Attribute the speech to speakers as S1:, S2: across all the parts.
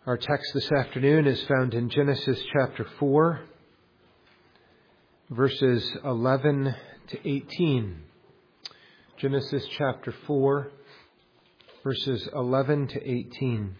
S1: Our text this afternoon is found in Genesis chapter 4, verses 11 to 18. Genesis chapter 4, verses 11 to 18.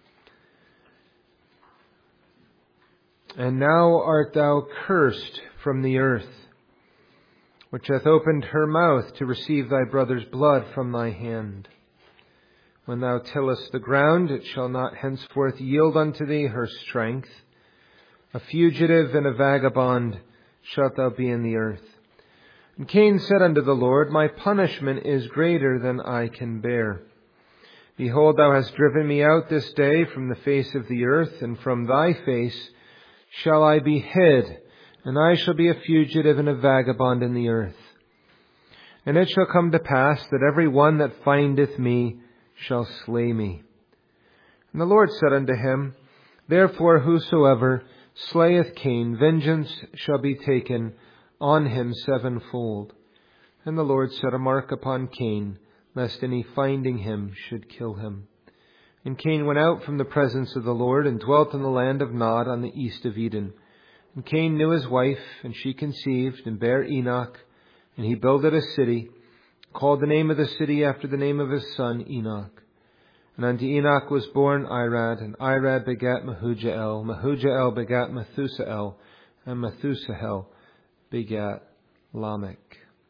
S1: And now art thou cursed from the earth, which hath opened her mouth to receive thy brother's blood from thy hand. When thou tillest the ground, it shall not henceforth yield unto thee her strength. A fugitive and a vagabond shalt thou be in the earth. And Cain said unto the Lord, My punishment is greater than I can bear. Behold, thou hast driven me out this day from the face of the earth, and from thy face shall I be hid, and I shall be a fugitive and a vagabond in the earth. And it shall come to pass that every one that findeth me shall slay me. And the Lord said unto him, Therefore whosoever slayeth Cain, vengeance shall be taken on him sevenfold. And the Lord set a mark upon Cain, lest any finding him should kill him. And Cain went out from the presence of the Lord, and dwelt in the land of Nod on the east of Eden. And Cain knew his wife, and she conceived, and bare Enoch. And he builded a city, called the name of the city after the name of his son Enoch. And unto Enoch was born Irad, and Irad begat Mehujael. Mehujael begat Methusael, and Methusael begat Lamech.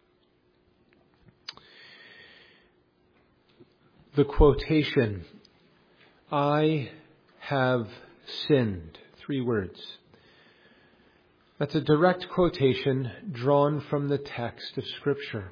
S1: The quotation, I have sinned. 3 words. That's a direct quotation drawn from the text of Scripture.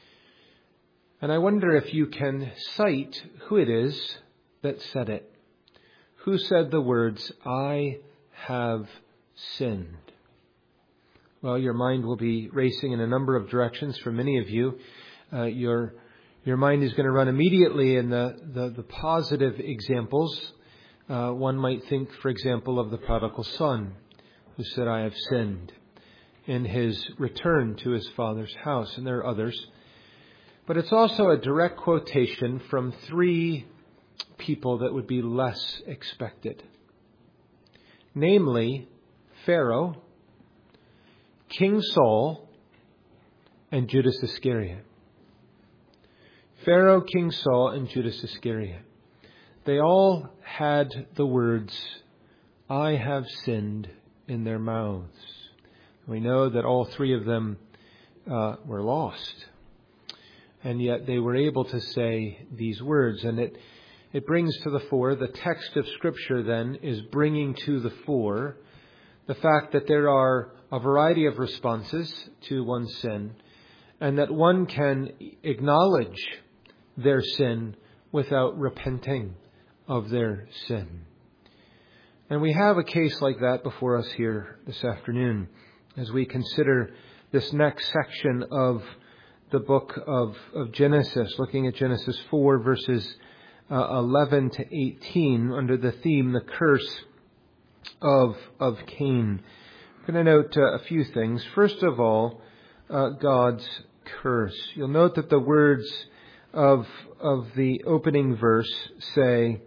S1: And I wonder if you can cite who it is that said it. Who said the words, I have sinned? Well, your mind will be racing in a number of directions for many of you. Your mind is going to run immediately in the positive examples. One might think, for example, of the prodigal son who said, I have sinned, in his return to his father's house. And there are others. But it's also a direct quotation from 3 people that would be less expected. Namely, Pharaoh, King Saul, and Judas Iscariot. Pharaoh, King Saul, and Judas Iscariot. They all had the words, I have sinned, in their mouths. We know that all 3 of them were lost. And yet they were able to say these words. And it brings to the fore, the text of Scripture then is bringing to the fore the fact that there are a variety of responses to one's sin, and that one can acknowledge their sin without repenting of their sin. And we have a case like that before us here this afternoon as we consider this next section of the book of Genesis, looking at Genesis 4, verses 11 to 18, under the theme, the curse of Cain. I'm going to note a few things. First of all, God's curse. You'll note that the words of the opening verse say,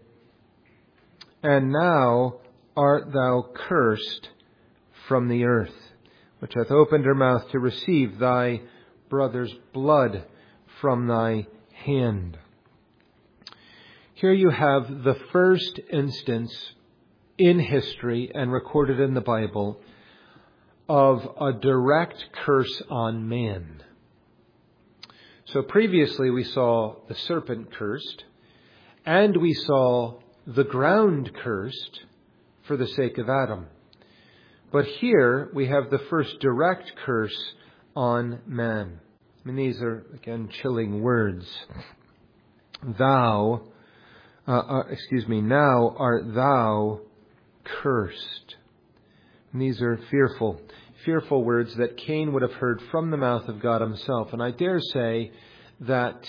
S1: And now art thou cursed from the earth, which hath opened her mouth to receive thy brother's blood from thy hand. Here you have the first instance in history and recorded in the Bible of a direct curse on man. So previously we saw the serpent cursed, and we saw the ground cursed for the sake of Adam. But here we have the first direct curse on man. I mean, these are, again, chilling words. Now art thou cursed. And these are fearful words that Cain would have heard from the mouth of God himself. And I dare say that,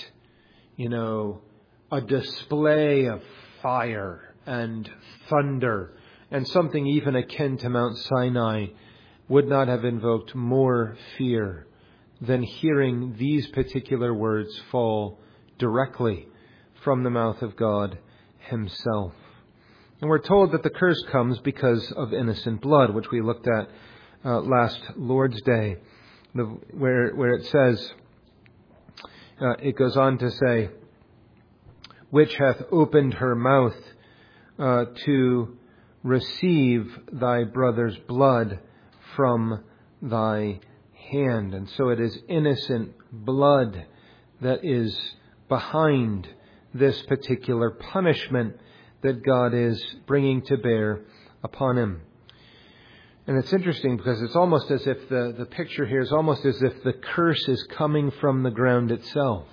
S1: a display of fire and thunder and something even akin to Mount Sinai would not have invoked more fear than hearing these particular words fall directly from the mouth of God himself. And we're told that the curse comes because of innocent blood, which we looked at last Lord's Day, where it says, it goes on to say, which hath opened her mouth to receive thy brother's blood from thy hand. And so it is innocent blood that is behind this particular punishment that God is bringing to bear upon him. And it's interesting because it's almost as if the picture here is almost as if the curse is coming from the ground itself.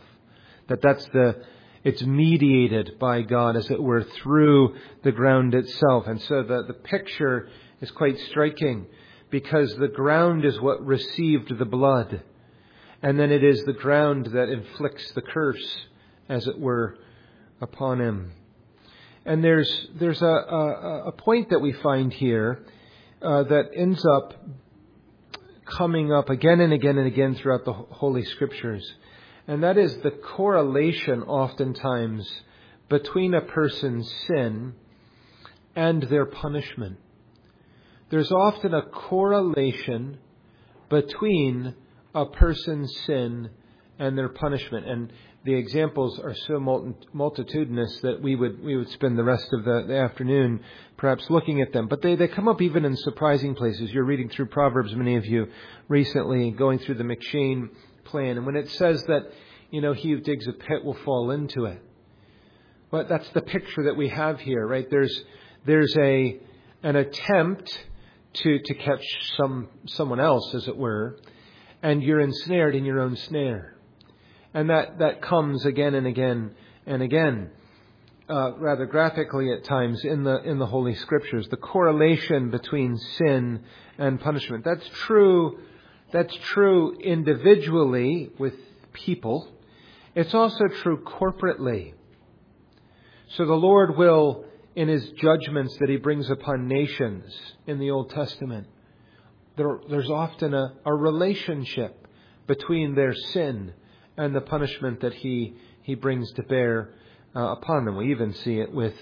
S1: It's mediated by God, as it were, through the ground itself. And so the picture is quite striking, because the ground is what received the blood. And then it is the ground that inflicts the curse, as it were, upon him. And there's a point that we find here that ends up coming up again and again and again throughout the Holy Scriptures. And that is the correlation oftentimes between a person's sin and their punishment. There's often a correlation between a person's sin and their punishment. And the examples are so multitudinous that we would spend the rest of the afternoon perhaps looking at them. But they come up even in surprising places. You're reading through Proverbs, many of you, recently, going through the M'Cheyne plan. And when it says that, he who digs a pit will fall into it. But that's the picture that we have here, right? There's an attempt to catch someone else, as it were, and you're ensnared in your own snare. And that comes again and again and again, rather graphically at times in the Holy Scriptures. The correlation between sin and punishment. That's true individually with people. It's also true corporately. So the Lord will, in His judgments that He brings upon nations in the Old Testament, there's often a relationship between their sin and the punishment that He brings to bear upon them. We even see it with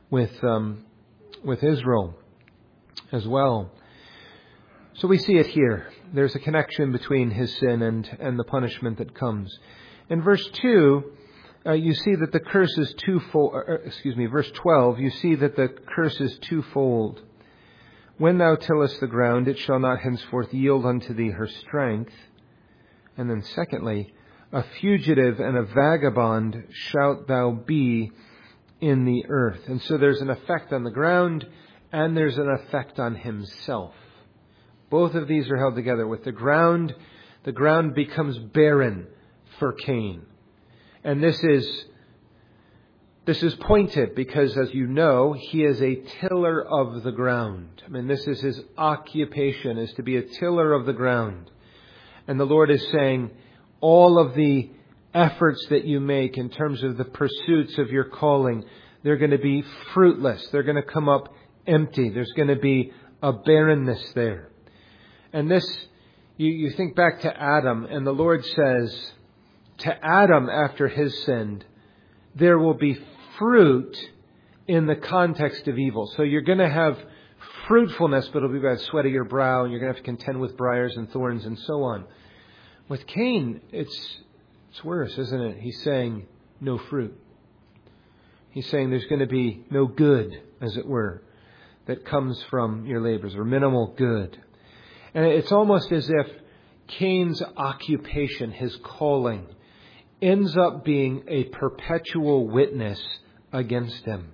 S1: Israel as well. So we see it here. There's a connection between his sin and the punishment that comes. In verse 2, you see that the curse is twofold. Verse 12, you see that the curse is twofold. When thou tillest the ground, it shall not henceforth yield unto thee her strength. And then secondly, a fugitive and a vagabond shalt thou be in the earth. And so there's an effect on the ground, and there's an effect on himself. Both of these are held together. With the ground becomes barren for Cain. And this is pointed because, as you know, he is a tiller of the ground. I mean, this is his occupation, is to be a tiller of the ground. And the Lord is saying, all of the efforts that you make in terms of the pursuits of your calling, they're going to be fruitless. They're going to come up empty. There's going to be a barrenness there. And this, you think back to Adam, and the Lord says to Adam after his sin, there will be fruit in the context of evil. So you're going to have fruitfulness, but it'll be by the sweat of your brow, and you're going to have to contend with briars and thorns and so on. With Cain, it's worse, isn't it? He's saying no fruit. He's saying there's going to be no good, as it were, that comes from your labors, or minimal good. And it's almost as if Cain's occupation, his calling, ends up being a perpetual witness against him.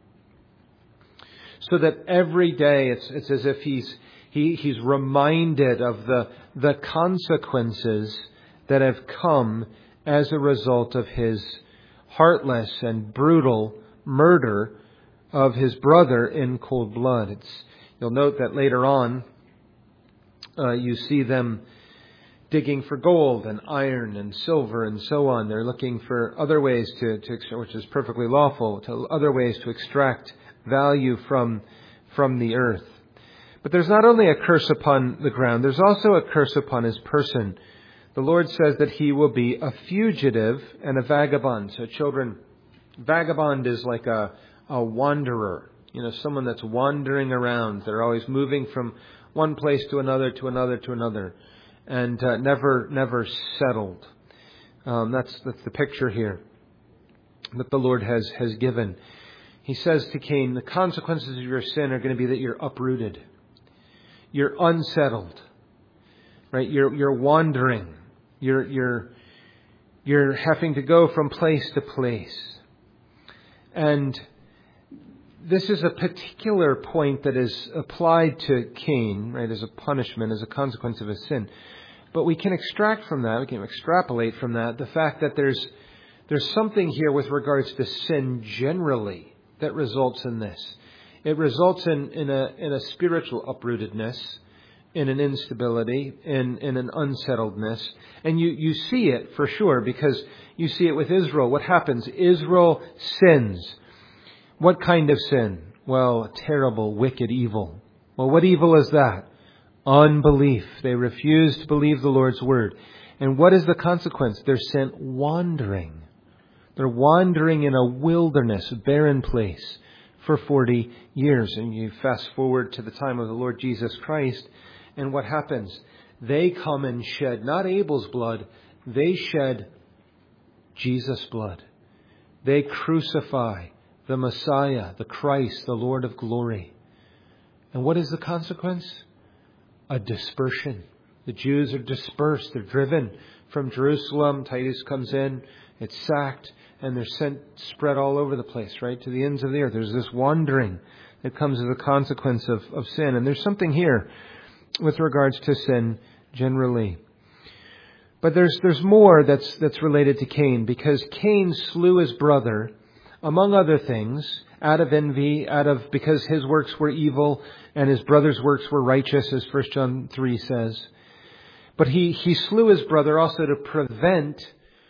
S1: So that every day it's as if he's reminded of the consequences that have come as a result of his heartless and brutal murder of his brother in cold blood. You'll note that later on, you see them digging for gold and iron and silver and so on. They're looking for other ways to which is perfectly lawful, to other ways to extract value from the earth. But there's not only a curse upon the ground, there's also a curse upon his person. The Lord says that he will be a fugitive and a vagabond. So children, vagabond is like a wanderer. someone that's wandering around. They're always moving from one place to another, to another, to another, and never settled. That's the picture here that the Lord has given. He says to Cain, the consequences of your sin are going to be that you're uprooted. You're unsettled. Right? You're wandering. You're having to go from place to place. And this is a particular point that is applied to Cain, right, as a punishment, as a consequence of his sin. But we can extract from that, we can extrapolate from that, the fact that there's something here with regards to sin generally that results in this. It results in a spiritual uprootedness, in an instability, in an unsettledness. And you see it for sure, because you see it with Israel. What happens? Israel sins. What kind of sin? Well, terrible, wicked evil. Well, what evil is that? Unbelief. They refuse to believe the Lord's word. And what is the consequence? They're sent wandering. They're wandering in a wilderness, a barren place for 40 years. And you fast forward to the time of the Lord Jesus Christ, and what happens? They come and shed not Abel's blood, they shed Jesus' blood. They crucify the Messiah, the Christ, the Lord of glory. And what is the consequence? A dispersion. The Jews are dispersed. They're driven from Jerusalem. Titus comes in. It's sacked. And they're spread all over the place, right? To the ends of the earth. There's this wandering that comes as a consequence of sin. And there's something here with regards to sin generally. But there's more that's related to Cain, because Cain slew his brother, among other things, out of envy, because his works were evil and his brother's works were righteous, as 1 John 3 says. But he slew his brother also to prevent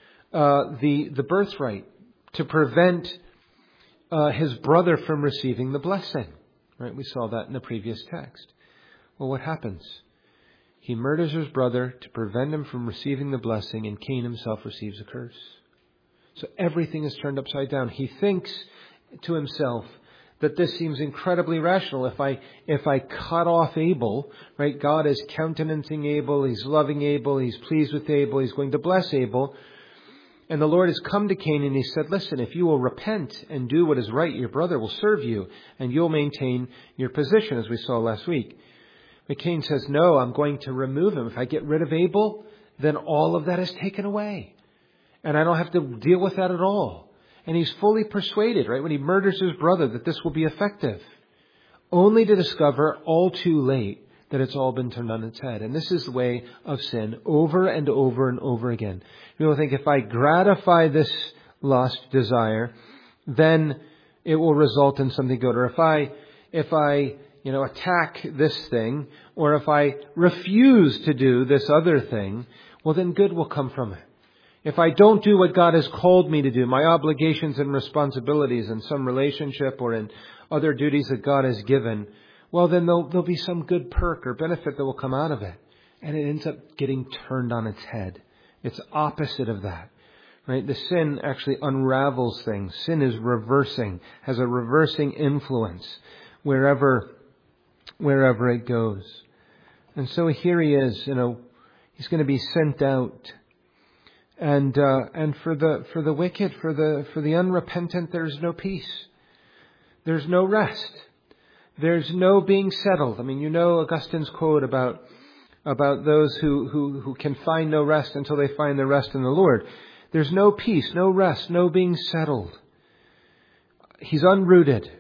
S1: the birthright, to prevent his brother from receiving the blessing. Right? We saw that in the previous text. Well, what happens? He murders his brother to prevent him from receiving the blessing, and Cain himself receives a curse. So everything is turned upside down. He thinks to himself that this seems incredibly rational. If I cut off Abel, right? God is countenancing Abel, He's loving Abel, He's pleased with Abel, He's going to bless Abel. And the Lord has come to Cain and He said, listen, if you will repent and do what is right, your brother will serve you and you'll maintain your position, as we saw last week. But Cain says, no, I'm going to remove him. If I get rid of Abel, then all of that is taken away. And I don't have to deal with that at all. And he's fully persuaded, right, when he murders his brother, that this will be effective. Only to discover all too late that it's all been turned on its head. And this is the way of sin over and over and over again. People think if I gratify this lust, desire, then it will result in something good. Or if I attack this thing, or if I refuse to do this other thing, well, then good will come from it. If I don't do what God has called me to do, my obligations and responsibilities in some relationship or in other duties that God has given, well, then there'll be some good perk or benefit that will come out of it. And it ends up getting turned on its head. It's opposite of that. Right? The sin actually unravels things. Sin is reversing, has a reversing influence wherever it goes. And so here he is, he's going to be sent out. And for the wicked, for the unrepentant, there's no peace. There's no rest. There's no being settled. I mean, Augustine's quote about those who can find no rest until they find the rest in the Lord. There's no peace, no rest, no being settled. He's unrooted.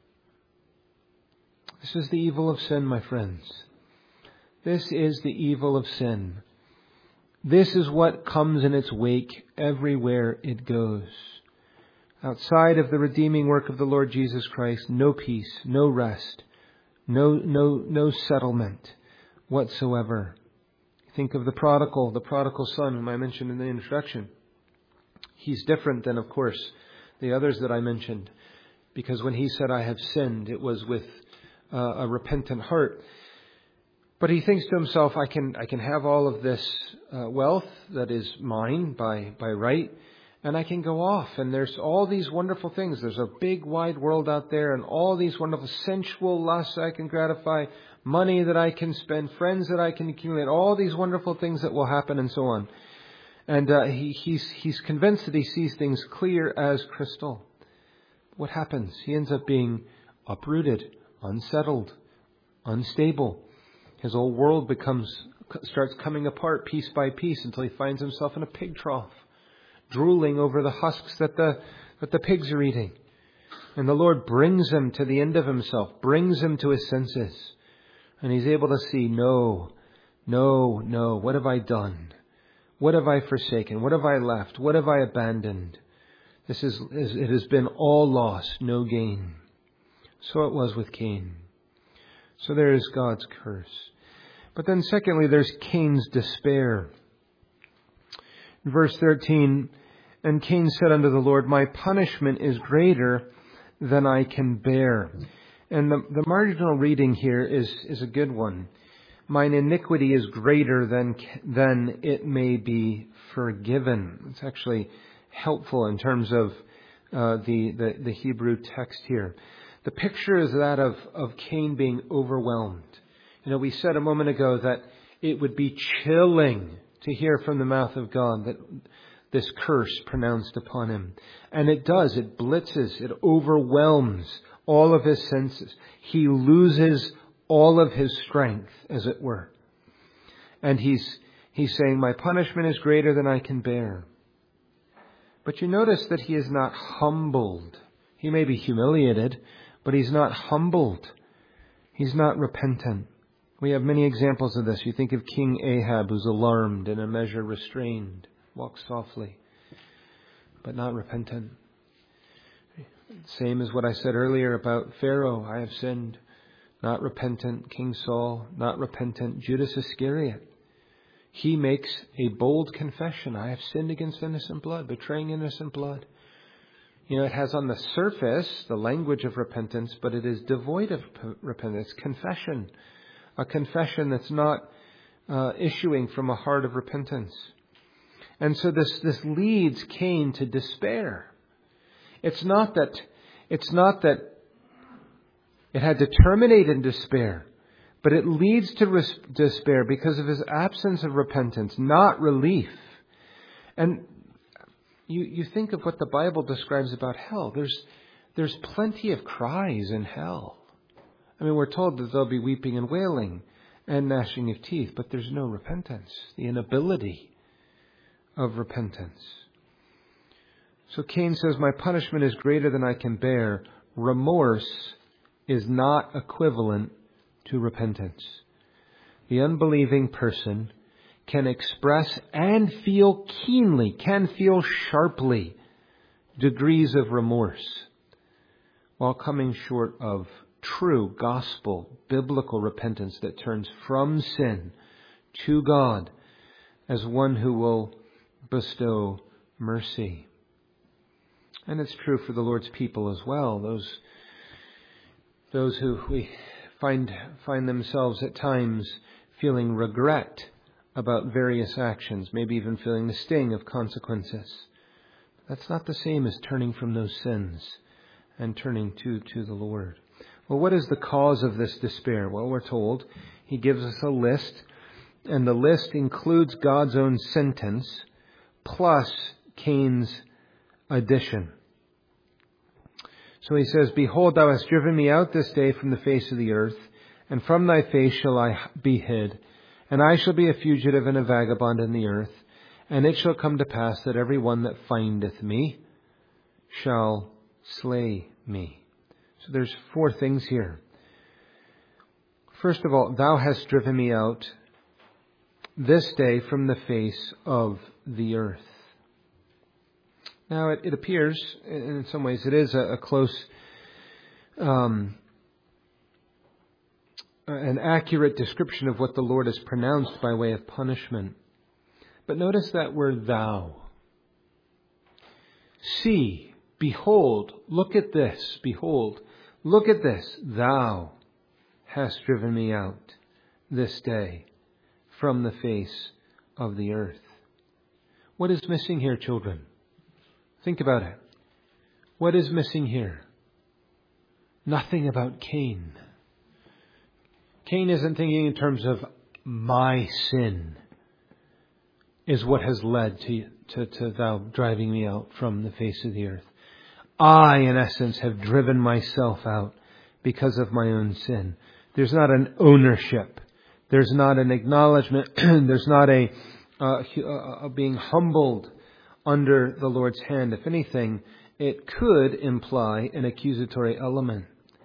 S1: This is the evil of sin, my friends. This is the evil of sin. This is what comes in its wake everywhere it goes. Outside of the redeeming work of the Lord Jesus Christ, no peace, no rest, no settlement whatsoever. Think of the prodigal son whom I mentioned in the introduction. He's different than, of course, the others that I mentioned, because when he said, I have sinned, it was with a repentant heart. But he thinks to himself, I can have all of this wealth that is mine by right, And I can go off, and there's all these wonderful things. There's a big, wide world out there, and all these wonderful sensual lusts I can gratify, money that I can spend, friends that I can accumulate, all these wonderful things that will happen, and so on. And he's convinced that he sees things clear as crystal. What happens? He ends up being uprooted, unsettled, unstable. His whole world starts coming apart piece by piece until he finds himself in a pig trough, drooling over the husks that the pigs are eating. And the Lord brings him to the end of himself, brings him to his senses. And he's able to see, no, what have I done? What have I forsaken? What have I left? What have I abandoned? It has been all loss, no gain. So it was with Cain. So there is God's curse. But then secondly, there's Cain's despair. In verse 13, and Cain said unto the Lord, my punishment is greater than I can bear. And the marginal reading here is a good one. Mine iniquity is greater than it may be forgiven. It's actually helpful in terms of the Hebrew text here. The picture is that of Cain being overwhelmed. We said a moment ago that it would be chilling to hear from the mouth of God that this curse pronounced upon him. And it does. It blitzes. It overwhelms all of his senses. He loses all of his strength, as it were. And he's saying, my punishment is greater than I can bear. But you notice that he is not humbled. He may be humiliated, but he's not humbled. He's not repentant. We have many examples of this. You think of King Ahab, who's alarmed, in a measure restrained, walks softly, but not repentant. Same as what I said earlier about Pharaoh. I have sinned. Not repentant. King Saul, not repentant. Judas Iscariot. He makes a bold confession. I have sinned against innocent blood, betraying innocent blood. It has on the surface the language of repentance, but it is devoid of repentance. Confession. A confession that's not issuing from a heart of repentance. And so this leads Cain to despair. It's not that it had to terminate in despair, but it leads to despair because of his absence of repentance, not relief. And you think of what the Bible describes about hell. There's plenty of cries in hell. We're told that there'll be weeping and wailing and gnashing of teeth, but there's no repentance, the inability of repentance. So Cain says, my punishment is greater than I can bear. Remorse is not equivalent to repentance. The unbelieving person can express and feel keenly, can feel sharply degrees of remorse while coming short of true gospel, biblical repentance that turns from sin to God as one who will bestow mercy. And it's true for the Lord's people as well. Those who we find themselves at times feeling regret about various actions, maybe even feeling the sting of consequences. That's not the same as turning from those sins and turning to the Lord. Well, what is the cause of this despair? Well, we're told he gives us a list, and the list includes God's own sentence plus Cain's addition. So he says, behold, thou hast driven me out this day from the face of the earth, and from thy face shall I be hid. And I shall be a fugitive and a vagabond in the earth. And it shall come to pass that every one that findeth me shall slay me. So there's 4 things here. First of all, thou hast driven me out this day from the face of the earth. Now, it appears, in some ways, it is a close, an accurate description of what the Lord has pronounced by way of punishment. But notice that word thou. See, behold, look at this, behold, look at this. Thou hast driven me out this day from the face of the earth. What is missing here, children? Think about it. What is missing here? Nothing about Cain. Cain isn't thinking in terms of my sin is what has led to thou driving me out from the face of the earth. I, in essence, have driven myself out because of my own sin. There's not an ownership. There's not an acknowledgement. There's not a being humbled under the Lord's hand. If anything, it could imply an accusatory element.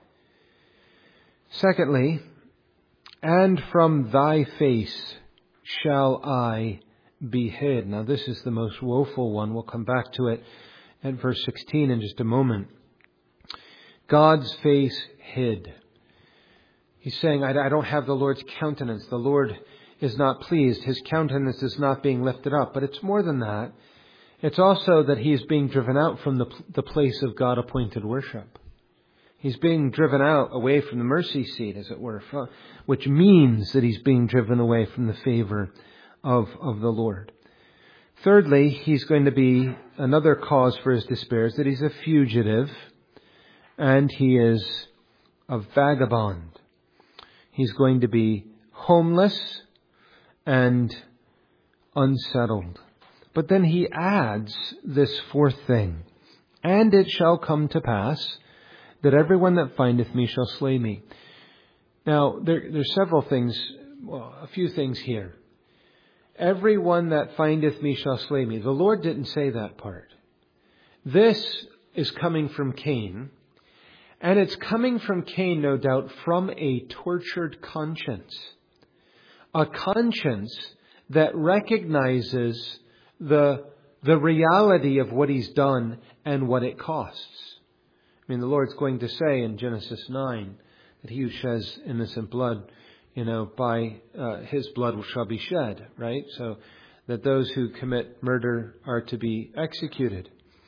S1: Secondly, and from thy face shall I be hid. Now this is the most woeful one. We'll come back to it at verse 16 in just a moment. God's face hid. He's saying, I don't have the Lord's countenance. The Lord is not pleased. His countenance is not being lifted up. But it's more than that. It's also that he is being driven out from the place of God-appointed worship. He's being driven out away from the mercy seat, as it were, which means that he's being driven away from the favor of the Lord. Thirdly, he's going to be another cause for his despair is that he's a fugitive and he is a vagabond. He's going to be homeless and unsettled. But then he adds this fourth thing. And it shall come to pass that everyone that findeth me shall slay me. Now, there's several things, a few things here. Everyone that findeth me shall slay me. The Lord didn't say that part. This is coming from Cain. And it's coming from Cain, no doubt, from a tortured conscience. A conscience that recognizes the reality of what he's done and what it costs. I mean, the Lord's going to say in Genesis 9 that he who sheds innocent blood, by his blood shall be shed, right? So that those who commit murder are to be executed.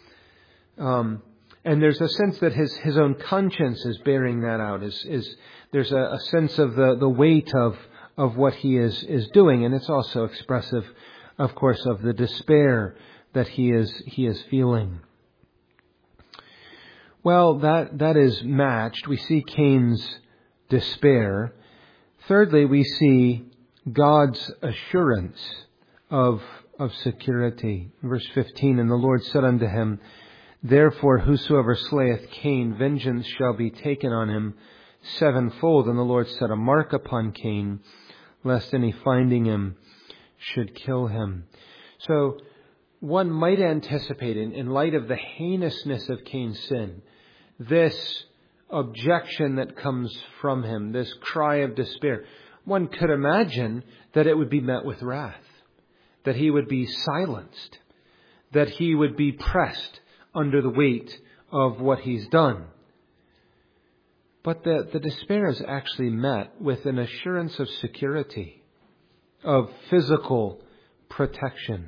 S1: And there's a sense that his own conscience is bearing that out. There's a sense of the weight of what he is doing, and it's also expressive, of course, of the despair that he is feeling. Well, that is matched. We see Cain's despair. Thirdly, we see God's assurance of security. Verse 15, and the Lord said unto him, Therefore whosoever slayeth Cain, vengeance shall be taken on him sevenfold. And the Lord set a mark upon Cain, lest any finding him should kill him. So one might anticipate, in light of the heinousness of Cain's sin, this objection that comes from him, this cry of despair, one could imagine that it would be met with wrath, that he would be silenced, that he would be pressed under the weight of what he's done. But the despair is actually met with an assurance of security, of physical protection.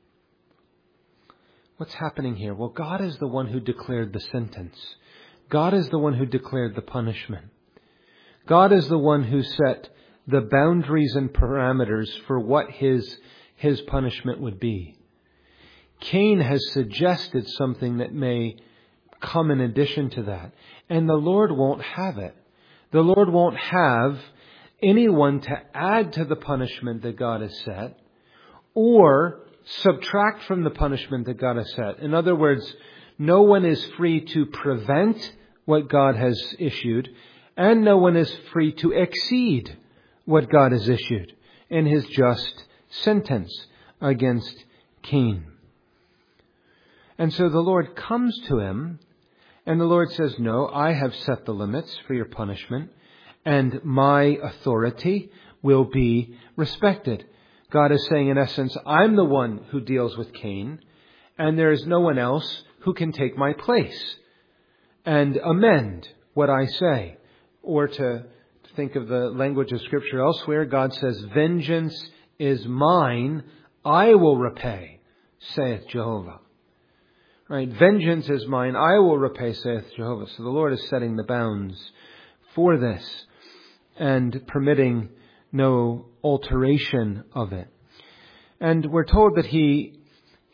S1: What's happening here? Well, God is the one who declared the sentence. God is the one who declared the punishment. God is the one who set the boundaries and parameters for what his punishment would be. Cain has suggested something that may come in addition to that. And the Lord won't have it. The Lord won't have anyone to add to the punishment that God has set or subtract from the punishment that God has set. In other words, no one is free to prevent what God has issued, and no one is free to exceed what God has issued in his just sentence against Cain. And so the Lord comes to him, and the Lord says, no, I have set the limits for your punishment, and my authority will be respected. God is saying, in essence, I'm the one who deals with Cain, and there is no one else who can take my place and amend what I say. Or to think of the language of Scripture elsewhere, God says, vengeance is mine, I will repay, saith Jehovah. Right? Vengeance is mine, I will repay, saith Jehovah. So the Lord is setting the bounds for this and permitting no alteration of it. And we're told that he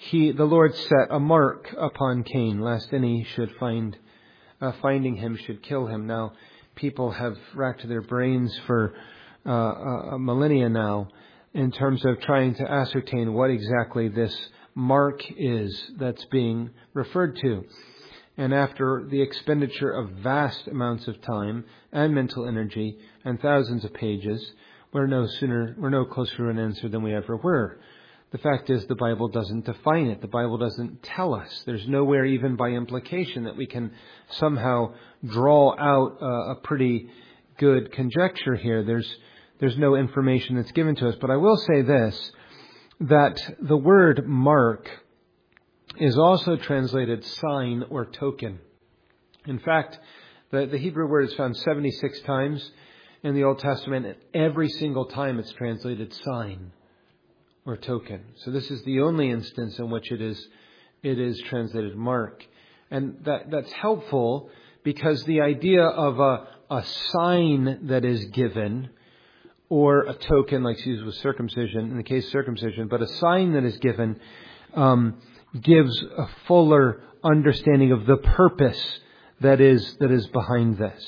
S1: the Lord set a mark upon Cain, lest any should finding him should kill him. Now, people have racked their brains for a millennia now in terms of trying to ascertain what exactly this mark is that's being referred to. And after the expenditure of vast amounts of time and mental energy and thousands of pages, we're no closer to an answer than we ever were. The fact is, the Bible doesn't define it. The Bible doesn't tell us. There's nowhere, even by implication, that we can somehow draw out a pretty good conjecture here. There's no information that's given to us. But I will say this, that the word mark is also translated sign or token. In fact, the Hebrew word is found 76 times in the Old Testament, and every single time it's translated sign or token. So this is the only instance in which it is translated mark. And that's helpful because the idea of a sign that is given, or a token like used with circumcision, in the case of circumcision, but a sign that is given gives a fuller understanding of the purpose that is behind this.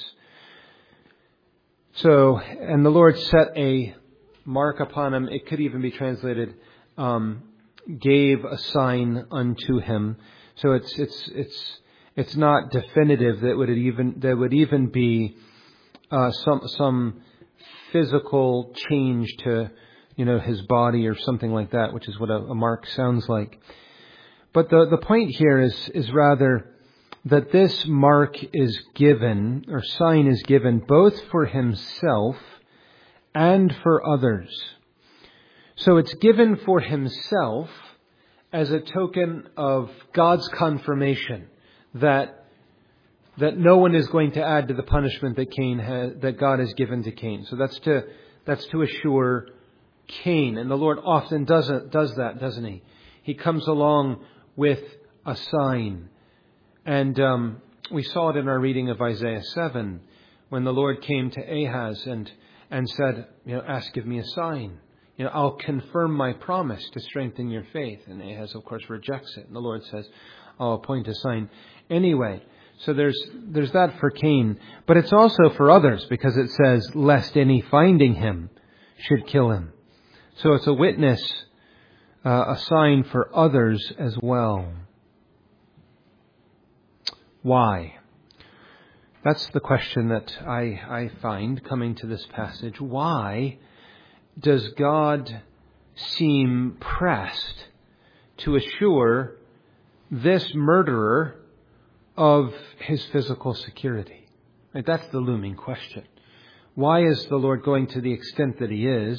S1: So, and the Lord set a mark upon him. It could even be translated, gave a sign unto him. So it's not definitive that would even be some physical change to his body or something like that, which is what a mark sounds like. But the point here is rather that this mark is given, or sign is given, both for himself and for others. So it's given for himself as a token of God's confirmation that no one is going to add to the punishment that God has given to Cain. So that's to assure Cain, and the Lord often does that, doesn't he? He comes along with a sign. And we saw it in our reading of Isaiah 7, when the Lord came to Ahaz and said, ask of me a sign. I'll confirm my promise to strengthen your faith. And Ahaz, of course, rejects it. And the Lord says, I'll appoint a sign anyway. So there's that for Cain. But it's also for others, because it says, lest any finding him should kill him. So it's a witness, a sign for others as well. Why? That's the question that I find coming to this passage. Why does God seem pressed to assure this murderer of his physical security? Right, that's the looming question. Why is the Lord going to the extent that he is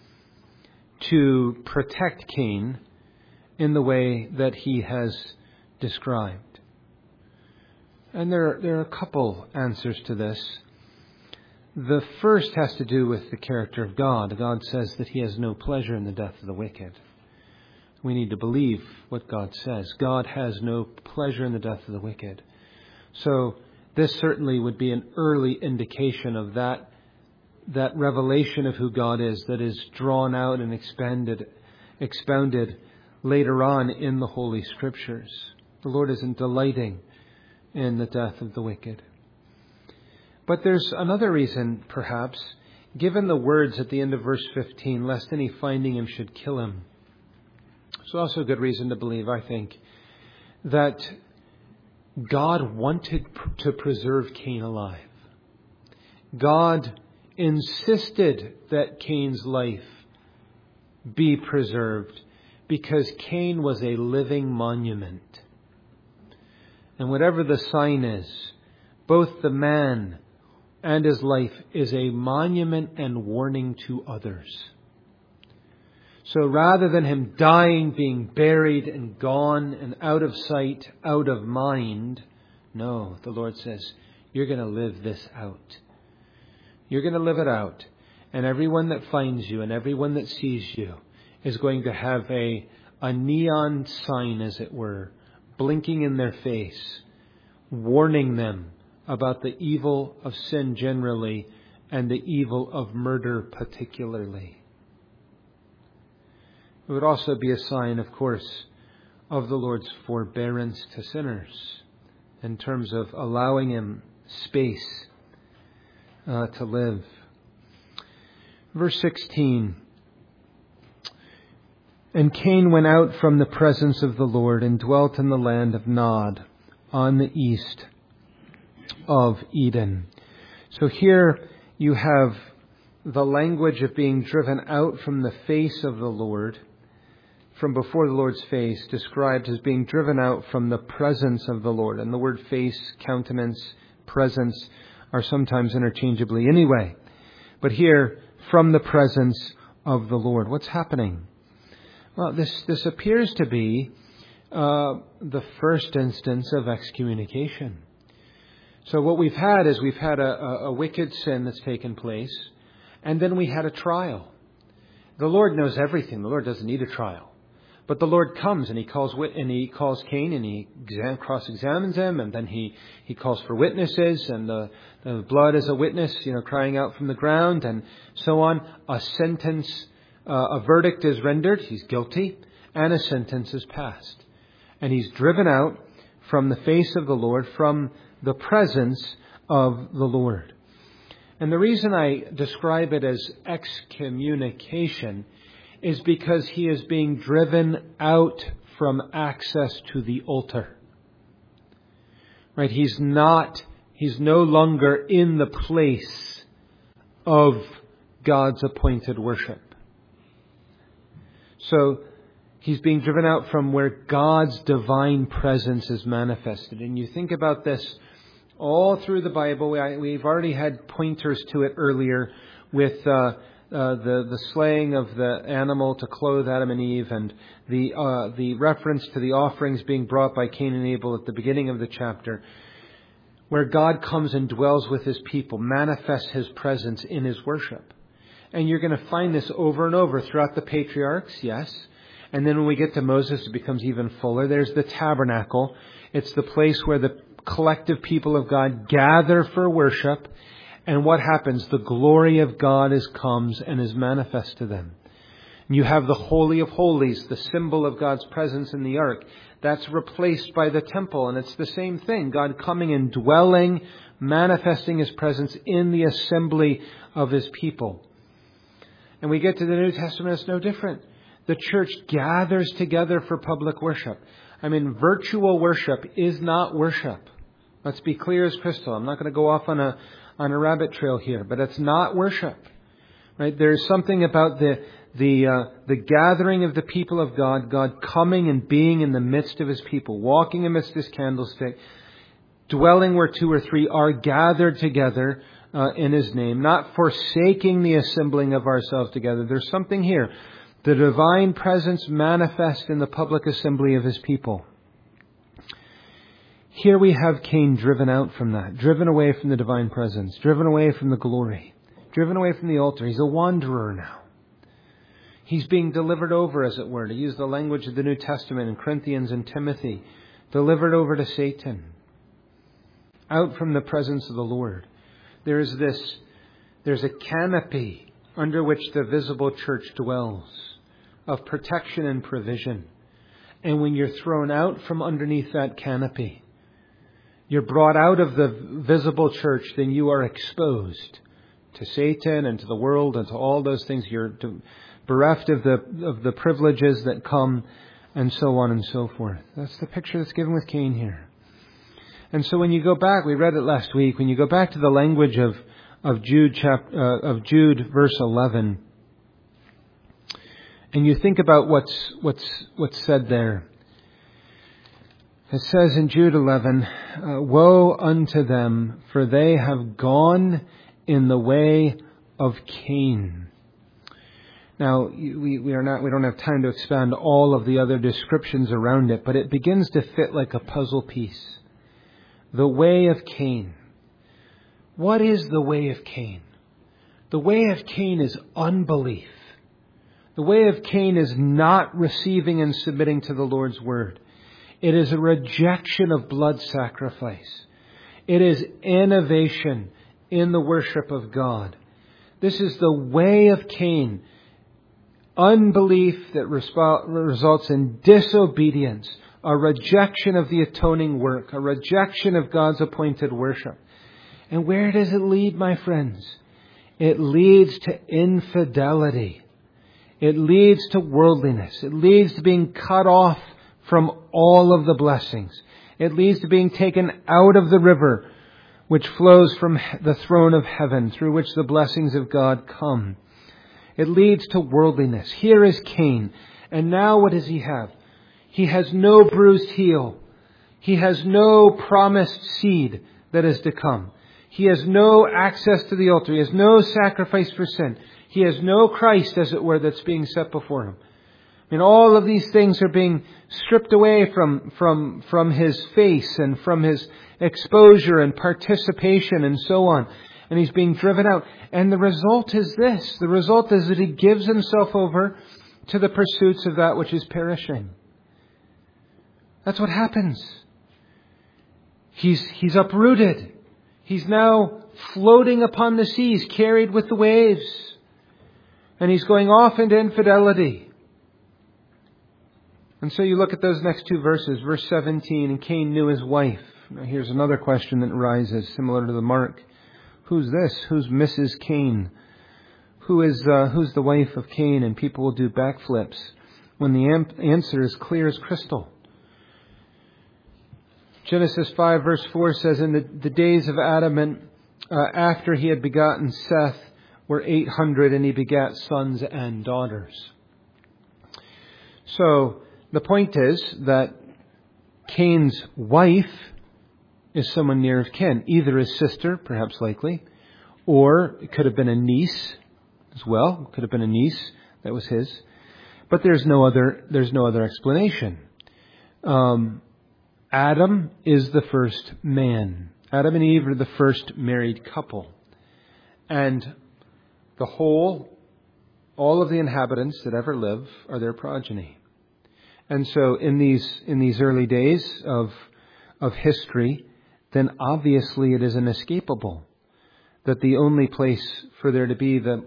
S1: to protect Cain in the way that he has described? And there are a couple answers to this. The first has to do with the character of God. God says that he has no pleasure in the death of the wicked. We need to believe what God says. God has no pleasure in the death of the wicked. So this certainly would be an early indication of that revelation of who God is that is drawn out and expounded later on in the Holy Scriptures. The Lord isn't delighting in the death of the wicked. But there's another reason, perhaps, given the words at the end of verse 15, lest any finding him should kill him. It's also a good reason to believe, I think, that God wanted to preserve Cain alive. God insisted that Cain's life be preserved because Cain was a living monument. And whatever the sign is, both the man and his life is a monument and warning to others. So rather than him dying, being buried and gone and out of sight, out of mind, no, the Lord says, you're going to live this out. You're going to live it out. And everyone that finds you and everyone that sees you is going to have a neon sign, as it were, blinking in their face, warning them about the evil of sin generally and the evil of murder particularly. It would also be a sign, of course, of the Lord's forbearance to sinners in terms of allowing him space to live. Verse 16. And Cain went out from the presence of the Lord and dwelt in the land of Nod on the east of Eden. So here you have the language of being driven out from the face of the Lord, from before the Lord's face, described as being driven out from the presence of the Lord. And the word face, countenance, presence are sometimes interchangeably anyway. But here, from the presence of the Lord. What's happening? Well, this appears to be the first instance of excommunication. So what we've had is we've had a wicked sin that's taken place, and then we had a trial. The Lord knows everything. The Lord doesn't need a trial. But the Lord comes and he calls Cain and he cross-examines him, and then he calls for witnesses, and the blood is a witness, crying out from the ground, and so on. A sentence, a verdict is rendered. He's guilty, and a sentence is passed. And he's driven out from the face of the Lord, from the presence of the Lord. And the reason I describe it as excommunication is because he is being driven out from access to the altar. Right? He's no longer in the place of God's appointed worship. So he's being driven out from where God's divine presence is manifested. And you think about this all through the Bible. We've already had pointers to it earlier with the slaying of the animal to clothe Adam and Eve, and the reference to the offerings being brought by Cain and Abel at the beginning of the chapter, where God comes and dwells with his people, manifests his presence in his worship. And you're going to find this over and over throughout the patriarchs, yes. And then when we get to Moses, it becomes even fuller. There's the tabernacle. It's the place where the collective people of God gather for worship. And what happens? The glory of God comes and is manifest to them. And you have the Holy of Holies, the symbol of God's presence in the ark. That's replaced by the temple. And it's the same thing. God coming and dwelling, manifesting his presence in the assembly of his people. And we get to the New Testament, it's no different. The church gathers together for public worship. Virtual worship is not worship. Let's be clear as crystal. I'm not going to go off on a rabbit trail here, but it's not worship. Right? There's something about the gathering of the people of God, God coming and being in the midst of his people, walking amidst his candlestick, dwelling where two or three are gathered together in his name, not forsaking the assembling of ourselves together. There's something here. The divine presence manifest in the public assembly of his people. Here we have Cain driven out from that, driven away from the divine presence, driven away from the glory, driven away from the altar. He's a wanderer now. He's being delivered over, as it were, to use the language of the New Testament in Corinthians and Timothy, delivered over to Satan, out from the presence of the Lord. There's a canopy under which the visible church dwells, of protection and provision. And when you're thrown out from underneath that canopy, you're brought out of the visible church, then you are exposed to Satan and to the world and to all those things. You're bereft of the privileges that come, and so on and so forth. That's the picture that's given with Cain here. And so when you go back, we read it last week, when you go back to the language of Jude verse 11, and you think about what's said there. It says in Jude 11, "Woe unto them, for they have gone in the way of Cain." Now, we don't have time to expand all of the other descriptions around it, but it begins to fit like a puzzle piece. The way of Cain. What is the way of Cain? The way of Cain is unbelief. The way of Cain is not receiving and submitting to the Lord's word. It is a rejection of blood sacrifice. It is innovation in the worship of God. This is the way of Cain. unbelief that results in disobedience, a rejection of the atoning work, a rejection of God's appointed worship. And where does it lead, my friends? It leads to infidelity. It leads to worldliness. It leads to being cut off from all of the blessings. It leads to being taken out of the river which flows from the throne of heaven, through which the blessings of God come. It leads to worldliness. Here is Cain. And now what does he have? He has no bruised heel. He has no promised seed that is to come. He has no access to the altar. He has no sacrifice for sin. He has no Christ, as it were, that's being set before him. And all of these things are being stripped away from his face and from his exposure and participation and so on. And he's being driven out. And the result is this. The result is that he gives himself over to the pursuits of that which is perishing. That's what happens. He's uprooted. He's now floating upon the seas, carried with the waves. And he's going off into infidelity. And so you look at those next two verses, verse 17, and Cain knew his wife. Now here's another question that arises, similar to the mark. Who's this? Who's Mrs. Cain? Who's the wife of Cain? And people will do backflips when the answer is clear as crystal. Genesis 5 verse 4 says, in the days of Adam and after he had begotten Seth were 800, and he begat sons and daughters. So the point is that Cain's wife is someone near of kin, either his sister, perhaps likely, or it could have been a niece as well. It could have been a niece that was his. But there's no other explanation. Adam is the first man. Adam and Eve are the first married couple. And all of the inhabitants that ever live are their progeny. And so in these early days of history, then obviously it is inescapable that the only place for there to be the,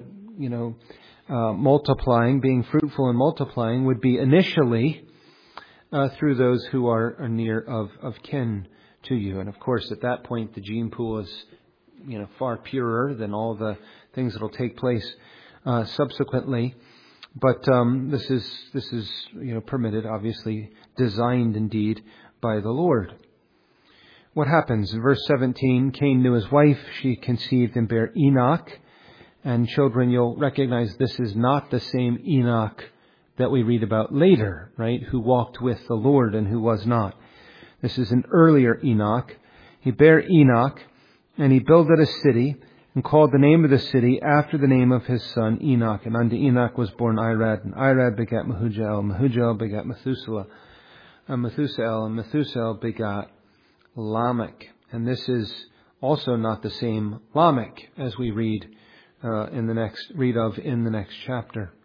S1: multiplying, being fruitful and multiplying would be initially through those who are near of kin to you. And of course, at that point, the gene pool is, far purer than all the things that will take place subsequently. But this is permitted, obviously designed indeed by the Lord. What happens? In verse 17, Cain knew his wife. She conceived and bare Enoch. And children, you'll recognize this is not the same Enoch that we read about later, right? Who walked with the Lord and who was not. This is an earlier Enoch. He bare Enoch, and he builded a city, and called the name of the city after the name of his son Enoch. And unto Enoch was born Irad, and Irad begat Mehujael, and Mehujael begat Methuselah, and Methuselah begat Lamech. And this is also not the same Lamech as we read in the next chapter.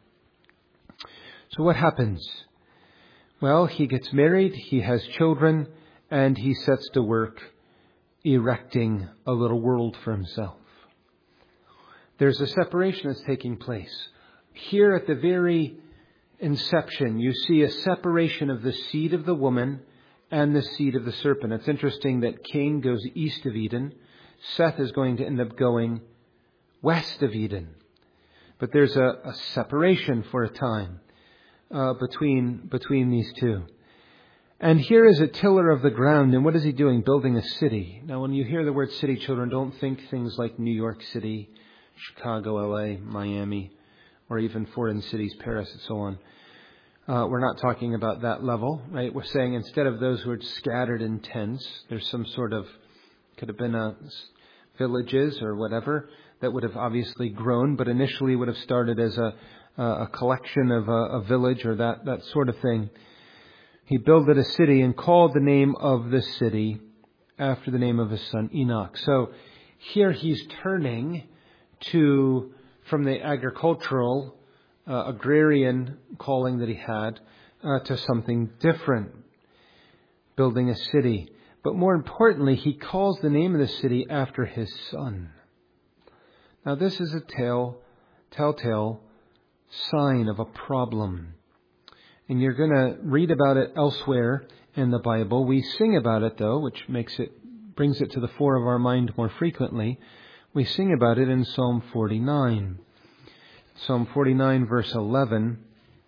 S1: So what happens? Well, he gets married, he has children, and he sets to work erecting a little world for himself. There's a separation that's taking place. Here at the very inception, you see a separation of the seed of the woman and the seed of the serpent. It's interesting that Cain goes east of Eden. Seth is going to end up going west of Eden. But there's a separation for a time between these two. And here is a tiller of the ground. And what is he doing? Building a city. Now, when you hear the word city, children, don't think things like New York City, Chicago, LA, Miami, or even foreign cities, Paris, and so on. We're not talking about that level, right? We're saying instead of those who are scattered in tents, there's some sort of, could have been villages or whatever, that would have obviously grown, but initially would have started as a collection of a village or that sort of thing. He builded a city and called the name of the city after the name of his son Enoch. So here he's turning from the agricultural, agrarian calling that he had to something different, building a city. But more importantly, he calls the name of the city after his son. Now this is a telltale sign of a problem. And you're going to read about it elsewhere in the Bible. We sing about it, though, which brings it to the fore of our mind more frequently. We sing about it in Psalm 49. Psalm 49, verse 11.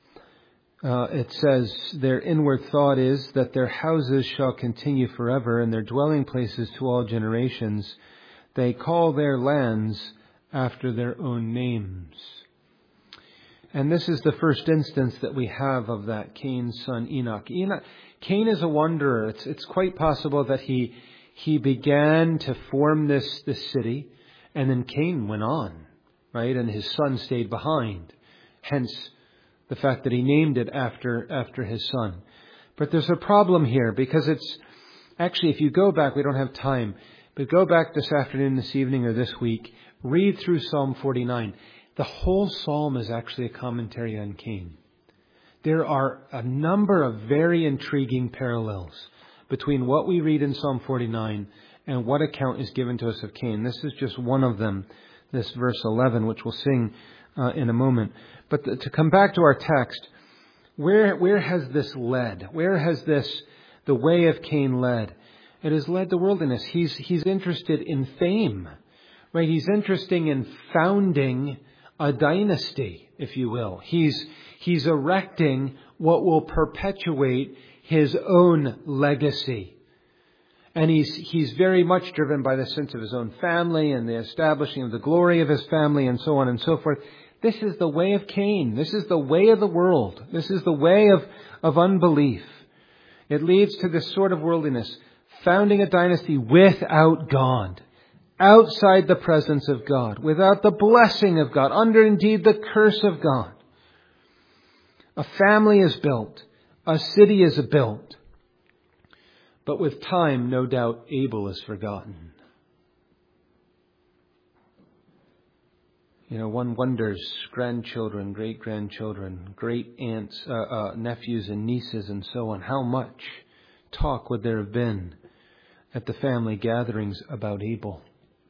S1: It says, their inward thought is that their houses shall continue forever, and their dwelling places to all generations. They call their lands after their own names. And this is the first instance that we have of that, Cain's son Enoch. Cain is a wanderer. It's quite possible that he began to form this city, and then Cain went on, right? And his son stayed behind. Hence, the fact that he named it after his son. But there's a problem here, because it's actually, if you go back, we don't have time, but go back this afternoon, this evening, or this week, read through Psalm 49. The whole psalm is actually a commentary on Cain. There are a number of very intriguing parallels between what we read in Psalm 49 and what account is given to us of Cain. This is just one of them, this verse 11, which we'll sing in a moment. But to come back to our text, where has this led? Where has the way of Cain led? It has led to worldliness. He's interested in fame, right? He's interested in founding a dynasty, if you will. He's erecting what will perpetuate his own legacy. And he's very much driven by the sense of his own family and the establishing of the glory of his family and so on and so forth. This is the way of Cain. This is the way of the world. This is the way of unbelief. It leads to this sort of worldliness, founding a dynasty without God, outside the presence of God, without the blessing of God, under indeed the curse of God. A family is built. A city is built. But with time, no doubt, Abel is forgotten. One wonders, grandchildren, great-grandchildren, great-aunts, nephews and nieces and so on, how much talk would there have been at the family gatherings about Abel?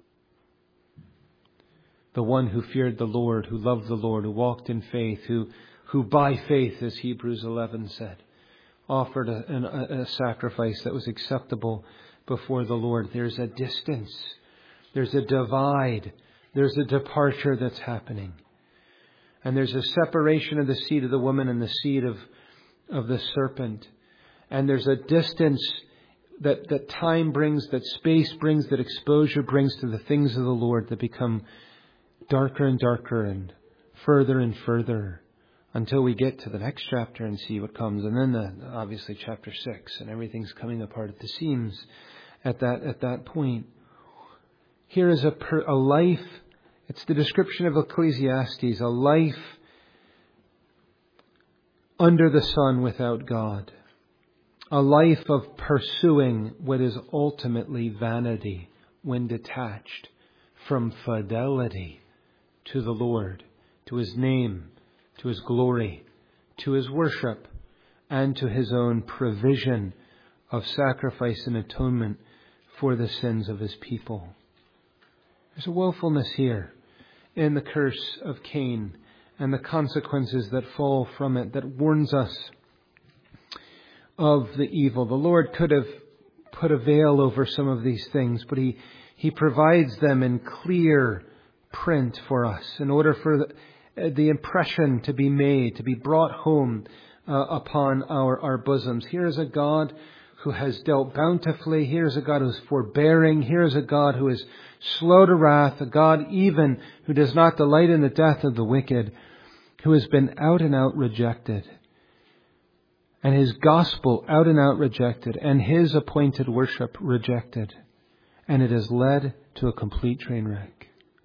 S1: The one who feared the Lord, who loved the Lord, who walked in faith, who by faith, as Hebrews 11 said, offered a sacrifice that was acceptable before the Lord. There's a distance. There's a divide. There's a departure that's happening. And there's a separation of the seed of the woman and the seed of the serpent. And there's a distance that time brings, that space brings, that exposure brings to the things of the Lord that become darker and darker and further until we get to the next chapter and see what comes. And then obviously chapter 6, and everything's coming apart at the seams at that point. Here is a life, it's the description of Ecclesiastes, a life under the sun without God. A life of pursuing what is ultimately vanity when detached from fidelity to the Lord, to His name, to His glory, to His worship, and to His own provision of sacrifice and atonement for the sins of His people. There's a woefulness here in the curse of Cain and the consequences that fall from it that warns us of the evil. The Lord could have put a veil over some of these things, but He provides them in clear print for us in order for the impression to be made, to be brought home upon our bosoms. Here is a God who has dealt bountifully. Here is a God who is forbearing. Here is a God who is slow to wrath, a God even who does not delight in the death of the wicked, who has been out and out rejected, and His gospel out and out rejected, and His appointed worship rejected. And it has led to a complete train wreck.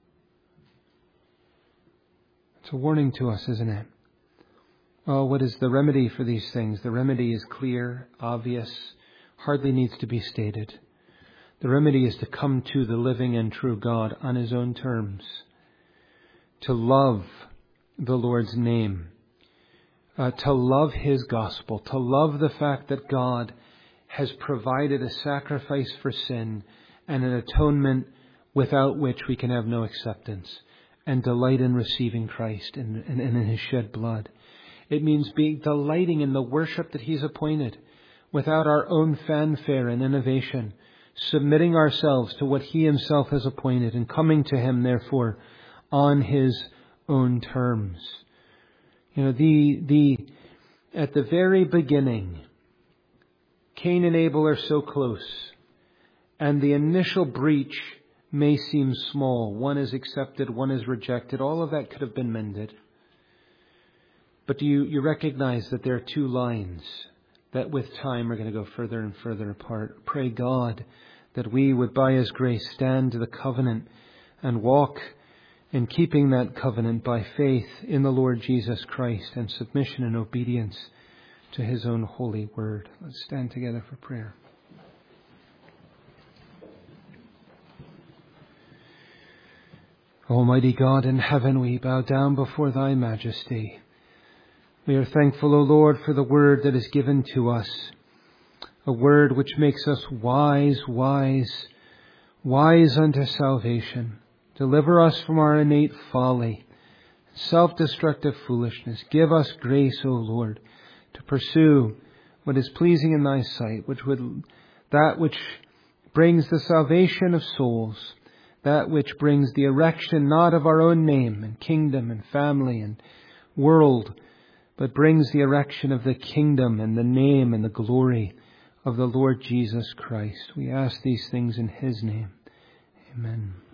S1: It's a warning to us, isn't it? Oh, what is the remedy for these things? The remedy is clear, obvious, hardly needs to be stated. The remedy is to come to the living and true God on His own terms, to love the Lord's name, to love His gospel, to love the fact that God has provided a sacrifice for sin and an atonement without which we can have no acceptance, and delight in receiving Christ and in His shed blood. It means delighting in the worship that He's appointed without our own fanfare and innovation, submitting ourselves to what He Himself has appointed and coming to Him, therefore, on His own terms. At the very beginning, Cain and Abel are so close, and the initial breach may seem small. One is accepted, one is rejected. All of that could have been mended. But do you recognize that there are two lines that with time are going to go further and further apart? Pray God that we would, by His grace, stand to the covenant and walk in keeping that covenant by faith in the Lord Jesus Christ and submission and obedience to His own holy word. Let's stand together for prayer. Almighty God in heaven, we bow down before Thy majesty. We are thankful, O Lord, for the word that is given to us, a word which makes us wise unto salvation. Deliver us from our innate folly, self-destructive foolishness. Give us grace, O Lord, to pursue what is pleasing in Thy sight, that which brings the salvation of souls, that which brings the erection not of our own name and kingdom and family and world, but brings the erection of the kingdom and the name and the glory of the Lord Jesus Christ. We ask these things in His name. Amen.